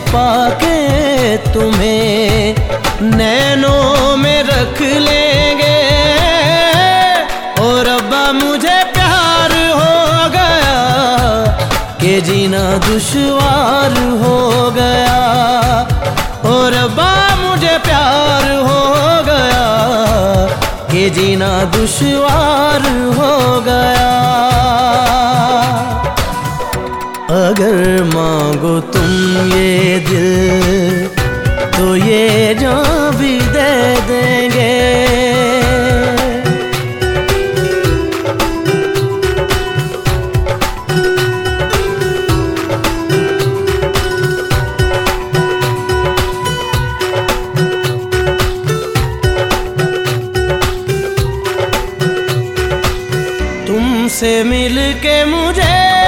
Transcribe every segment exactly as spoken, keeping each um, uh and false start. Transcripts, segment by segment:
छुपा के तुम्हें नैनों में रख लेंगे। और रब्बा मुझे प्यार हो गया कि जीना दुश्वार हो गया। और रब्बा मुझे प्यार हो गया कि जीना दुश्वार हो गया। अगर मांगो तुम ये दिल तो ये जान भी दे देंगे। तुमसे मिलके मुझे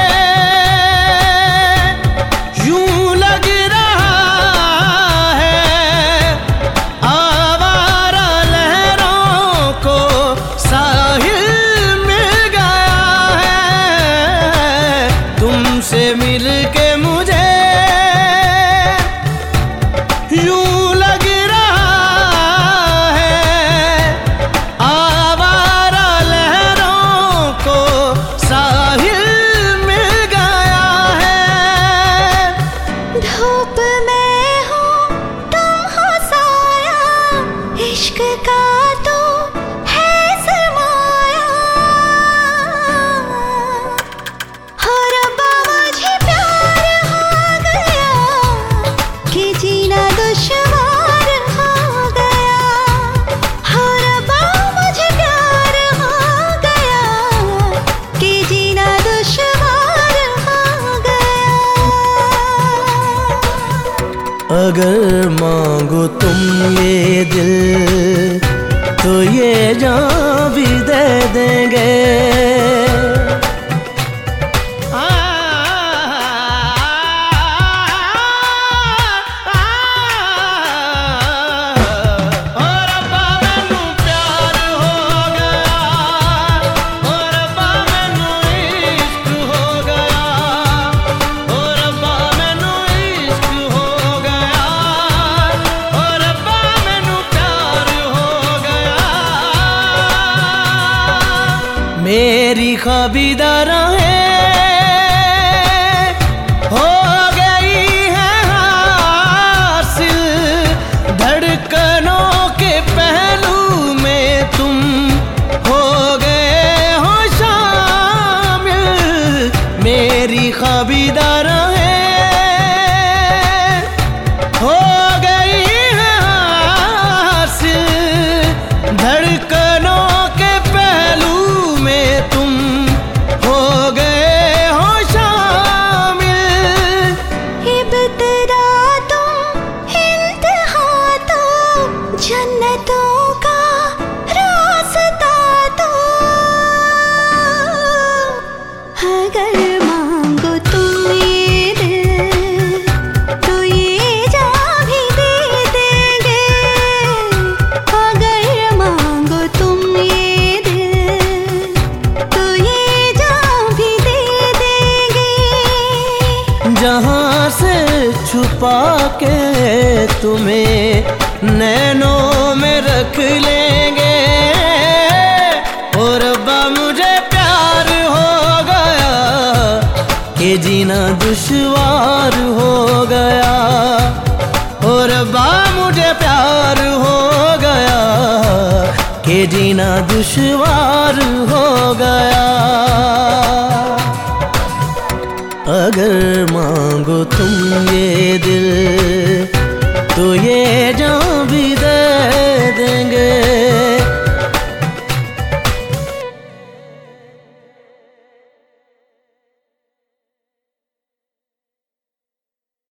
यूं लग रहा है आवारा लहरों को साहिल मिल गया है। तुमसे मिलके मुझे यूं लग रहा है आवारा लहरों को साहिल मिल गया है। धूप में हो तुम हो साया, इश्क का तो है सरमाया। हो रब्बा मुझे प्यार हो गया कि जीना दुश्वार हो गया। हो रब्बा मुझे प्यार हो गया कि जीना दुश्वार हो गया। अगर मांगो तुम ये दिल तो ये जान भी दे देंगे। मेरी ख्वाबीदाराहें हो गई है हासिल, धड़कनों के पहलू में तुम हो गए हो शामिल। मेरी ख्वाबीदाराहें हो गई है हासिल, धड़कनों के पहलू में तुम हो गए हो शामिल। इब्तिदा तुम इंतहा तो जन्नतों का रास्ता तो। अगर मांगो तुम ये दिल तो ये जान भी दे देंगे। अगर मांगो तुम ये दिल तो ये जान भी दे देंगे। जहां से छुपा के तुम्हें नैनों में रख लेंगे। और रब्बा मुझे प्यार हो गया कि जीना दुश्वार हो गया। और रब्बा मुझे प्यार हो गया कि जीना दुश्वार हो गया। अगर मां